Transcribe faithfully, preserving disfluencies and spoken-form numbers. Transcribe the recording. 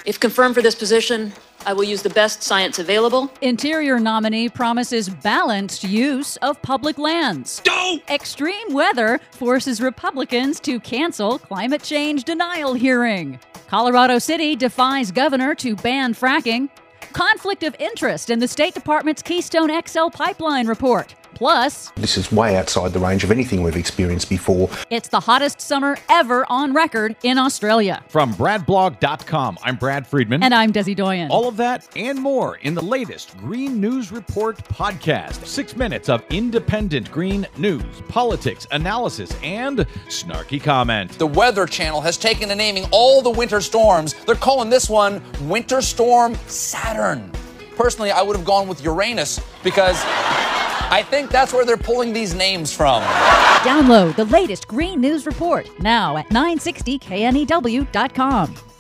If confirmed for this position, I will use the best science available. Interior nominee promises balanced use of public lands. Go! Extreme weather forces Republicans to cancel climate change denial hearing. Colorado City defies governor to ban fracking. Conflict of interest in the State Department's Keystone X L pipeline report. Plus, this is way outside the range of anything we've experienced before. It's the hottest summer ever on record in Australia. From brad blog dot com, I'm Brad Friedman. And I'm Desi Doyen. All of that and more in the latest Green News Report podcast. Six minutes of independent green news, politics, analysis, and snarky comment. The Weather Channel has taken to naming all the winter storms. They're calling this one Winter Storm Saturn. Personally, I would have gone with Uranus because I think that's where they're pulling these names from. Download the latest Green News Report now at nine sixty K N E W dot com.